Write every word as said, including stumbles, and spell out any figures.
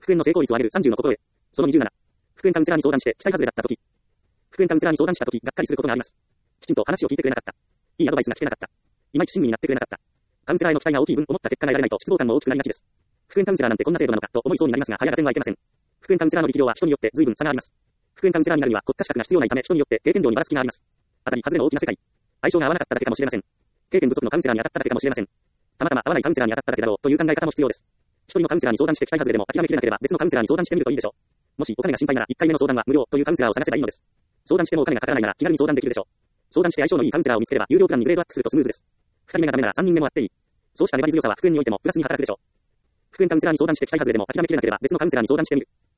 復縁の成功率を上げるさんじゅうの心得。そのにじゅうなな。復縁カウンセラーに相談して期待外れだった時。復縁カウンセラーに相談した時、がっかりすることがあります。きちんと話を聞いてくれなかった。いいアドバイスが聞けなかった。いまいち親身になってくれなかった。カウンセラーへの期待が大きい分、思った結果が得られないと失望感も大きくなりがちです。復縁カウンセラーなんてこんな程度なのかと思いそうになりますが、早合点はいけません。復縁カウンセラーの力量は人によって随分差があります。復縁カウンセラーになるには国家資格が必要ないため、人によって経験量にばらつきがあります。当たり外れの大きな世界。相性が合わなかっただけかもしれません。経験不足のカウンセラーに当たっただけかもしれません。たまたま合わないカウンセラーに当たっただけだろうという考え方も必要です。一人のカウンセラーに相談して期待外れでも諦めきれなければ別のカウンセラーに相談してみるといいでしょう。もしお金が心配ならいっかいめの相談は無料というカウンセラーを探せばいいのです。相談してもお金がかからないなら気軽に相談できるでしょう。相談して相性のいいカウンセラーを見つければ有料プランにグレードアップするとスムーズです。二人目がダメなら三人目もあっていい。そうした粘り強さは復縁においてもプラスに働くでしょう。復縁カウンセラーに相談して期待外れでも諦めきれなければ別のカウンセラーに相談してみる。